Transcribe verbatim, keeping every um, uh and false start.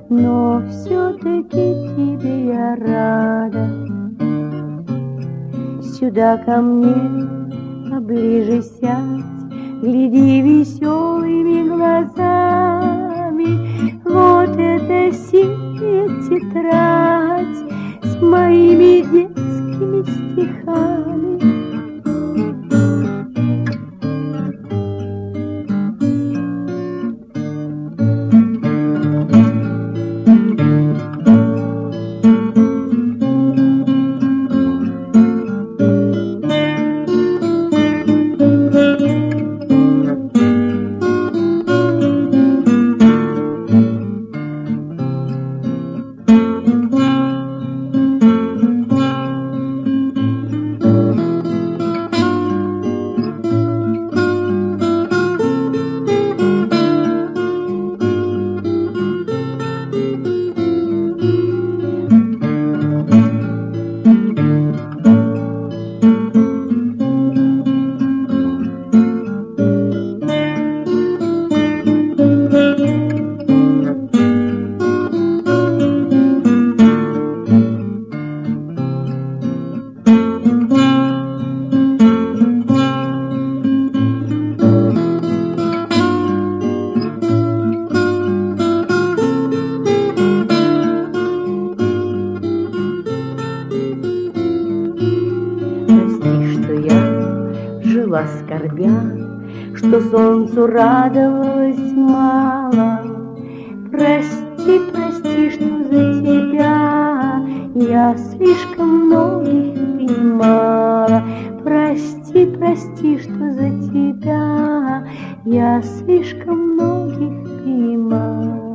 но все-таки тебе я рада. Сюда ко мне, поближе сядь, гляди веселыми глазами. Вот эта синяя тетрадь с моими детскими стихами. Скорбя, что солнцу радовалась мало. Прости, прости, что за тебя я слишком многих принимала. Прости, прости, что за тебя я слишком многих принимала.